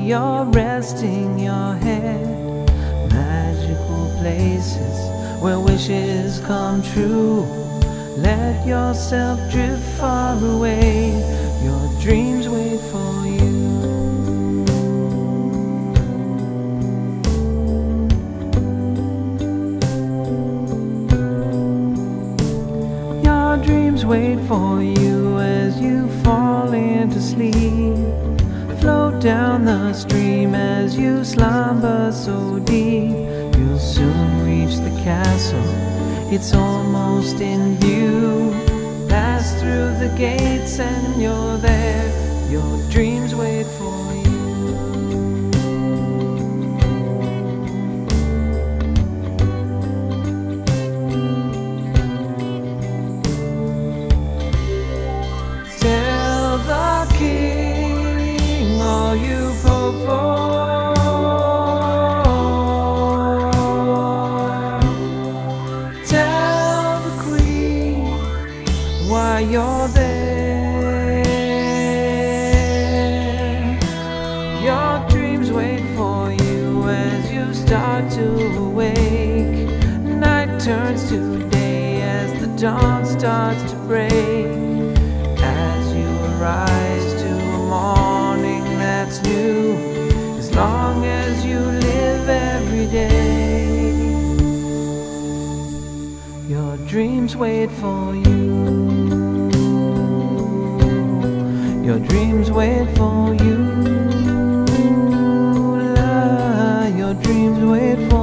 you're resting your head. Magical places where wishes come true. Let yourself drift far away. Your dreams wait for you. Your dreams wait for you as you fall into sleep. Float down the stream as you slumber so deep. You'll soon reach the castle, it's almost in view. Pass through the gates and you're there. Your dreams wait for you. Tell the king all you've hoped for. Tell the queen why you're there. Your dreams wait for you as you start to awake. Night turns to day as the dawn starts to break. As you arise to a morning that's new, as long as you live every day, your dreams wait for you. Your dreams wait for you. Your dreams wait for you.